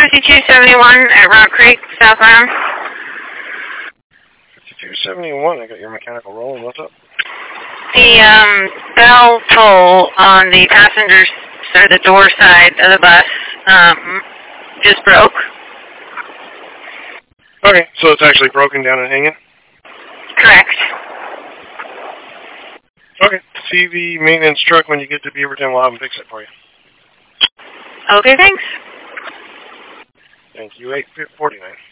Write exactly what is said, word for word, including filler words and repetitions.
fifty-two seventy-one at Rock Creek, southbound. fifty-two seventy-one, I got your mechanical rolling. What's up? The um, bell pull on the passenger, or the door side of the bus, um, just broke. Okay, so it's actually broken down and hanging? Correct. Okay, see the maintenance truck when you get to Beaverton. We'll have them fix it for you. Okay, thanks. Thank you, eight forty-nine.